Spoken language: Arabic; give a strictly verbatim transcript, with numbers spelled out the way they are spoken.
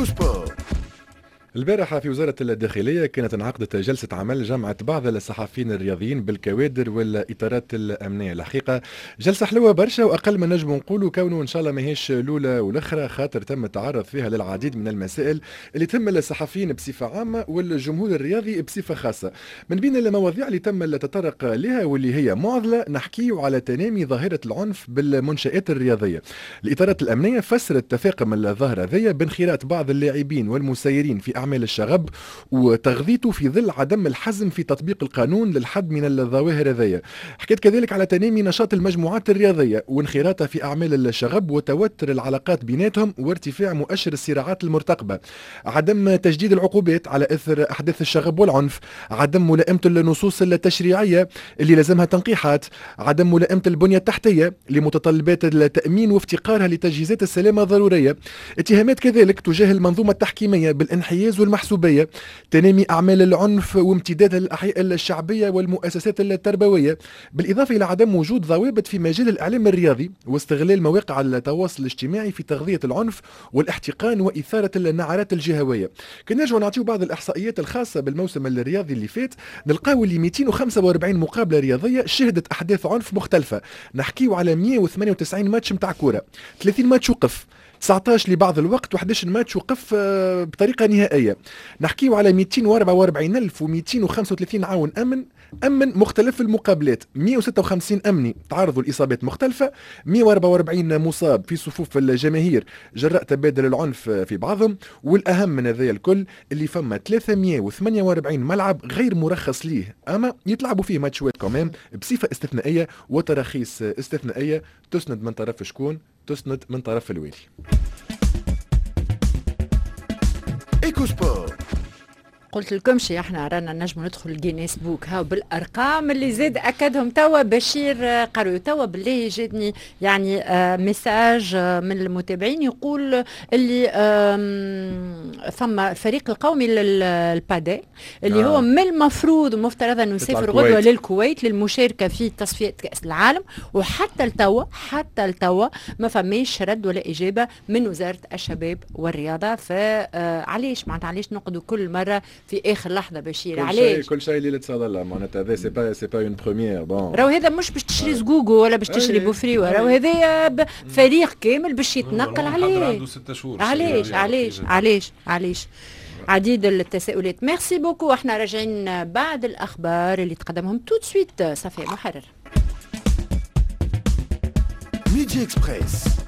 ايكو سبور. البارحة في وزارة الداخلية كانت انعقدت جلسة عمل جمعت بعض الصحفيين الرياضيين بالكوادر والإطارات الأمنية. الحقيقة جلسة حلوة برشا وأقل ما نجم نقولوا كونه إن شاء الله ماهيش الأولى والأخرى، خاطر تم التعرض فيها للعديد من المسائل اللي تهم الصحفيين بصفة عامة والجمهور الرياضي بصفة خاصة. من بين المواضيع اللي تم التطرق لها واللي هي معضلة نحكيو على تنامي ظاهرة العنف بالمنشآت الرياضية. الإطارات الأمنية فسرت تفاقم الظاهرة ذي بانخراط بعض اللاعبين والمسيرين في أعمال الشغب وتغذيته في ظل عدم الحزم في تطبيق القانون للحد من الظواهر هذية. حكيت كذلك على تنامي نشاط المجموعات الرياضية وانخراطها في أعمال الشغب وتوتر العلاقات بيناتهم وارتفاع مؤشر الصراعات المرتقبة، عدم تجديد العقوبات على إثر أحداث الشغب والعنف، عدم ملائمة النصوص التشريعية اللي لازمها تنقيحات، عدم ملائمة البنية التحتية لمتطلبات التأمين وافتقارها لتجهيزات السلامة الضرورية، اتهامات كذلك تجاه المنظومة التحكيمية بالانحياز والمحسوبية، تنامي أعمال العنف وامتداد الأحياء الشعبية والمؤسسات التربوية، بالإضافة إلى عدم وجود ضوابط في مجال الإعلام الرياضي واستغلال مواقع التواصل الاجتماعي في تغذية العنف والاحتقان وإثارة النعرات الجهوية. كنا نرجعوا نعطيو بعض الإحصائيات الخاصة بالموسم الرياضي اللي فات، نلقاو اللي مئتين وخمسة وأربعين مقابلة رياضية شهدت أحداث عنف مختلفة، نحكيو على مئة وثمانية وتسعين ماتش متاع كورة، ثلاثين ماتش وقف، تسعة عشر لبعض الوقت وأحد عشر ماتش وقف بطريقة نهائية. نحكيو على مئتين وأربعة وأربعين ألف ومئتين وخمسة وثلاثين عاون أمن أمن مختلف المقابلات، مئة وستة وخمسين أمني تعرضوا لإصابات مختلفة، مئة وأربعة وأربعين مصاب في صفوف الجماهير جراء تبادل العنف في بعضهم، والأهم من هذا الكل اللي فما ثلاثمئة وثمانية وأربعين ملعب غير مرخص ليه أما يتلعبوا فيه ماتشات كمان بصفة استثنائية وتراخيص استثنائية تسند من طرف شكون؟ تسند من طرف الوالي. ايكو سبور. قلت لكم شي احنا رانا نجم ندخل جينيس بوك هاو بالارقام اللي زاد اكدهم توا بشير قروي. توا بالله جاتني يعني آه ميساج آه من المتابعين يقول اللي آه فما الفريق القومي للبادي اللي آه. هو من المفروض ومفترض انه يسافر غدوه للكويت للمشاركه في تصفيات كاس العالم، وحتى لتوا حتى لتوا ما فماش رد ولا اجابه من وزاره الشباب والرياضه. فعليش معناتها علاش نقعدوا كل مره في اخر لحظه بشير؟ علاش كل شيء ليله صدى الله معناتها هذا سي با سي با اون بروميير. بون راهو هذا مش باش تشري زقوقو ولا باش تشري بوفريوه، راهو هذا فريق كامل باش يتنقل عليه. علاش علاش علاش علاش عديد التساؤلات. ميرسي بوكو. احنا راجعين بعد الاخبار اللي تقدمهم توت سويت صفية محرر. ميدي اكسبريس.